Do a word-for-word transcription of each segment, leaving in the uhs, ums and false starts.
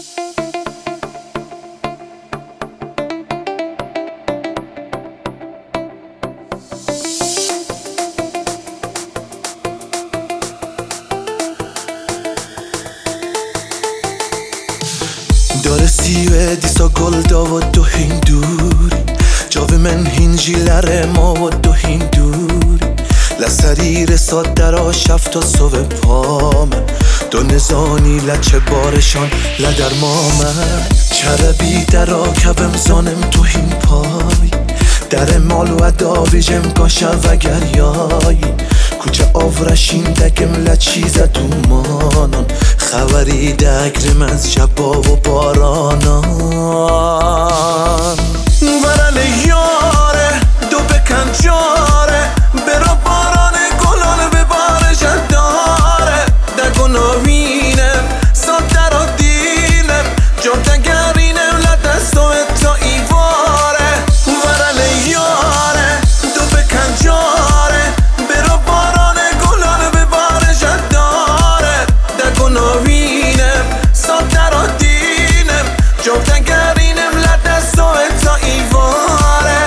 داره سیوه دیسا گل دا و دو هین دوری جاوی من هینجی لره ما و دو هین دوری لسری رساد درا شفت و صوه پامه دو نزانی لچه بارشان لدر مامه چربی درا کبم زانم تو هین پای در مال و داویجم گاشه و گریایی کوچه آورشین دگم لچیزه تو مانان خبری دگرم از شبا و بارانان ورن یاره دو بکن جاره برا باران گلان به بارشت داره دگو نوینم ساتر و دیلم جا دگرینم لدستو تا ایواره ورن یاره دو بکن جاره برا باران گلان به بارشت داره دگو نوینم ساتر و دیلم جا دگرینم لدستو تا ایواره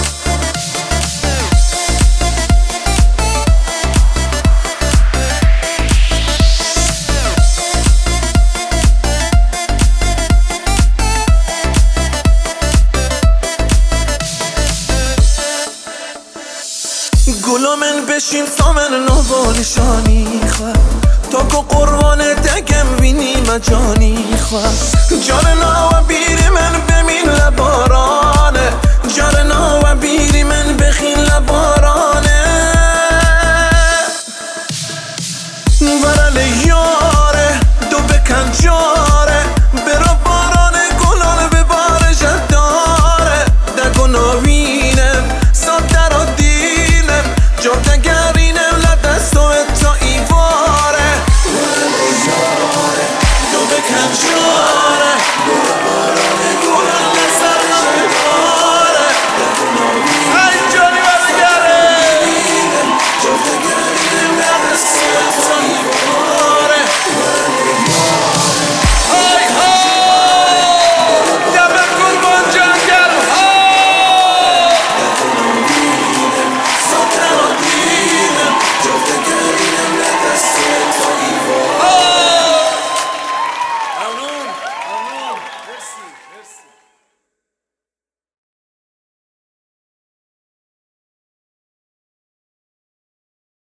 گلو من بشین سامن نوالشانی خواه تا که قربان دگم بینی و جانی خواه جان ناو بیری من بمین لبارانه جان ناو بیری من بخین لبارانه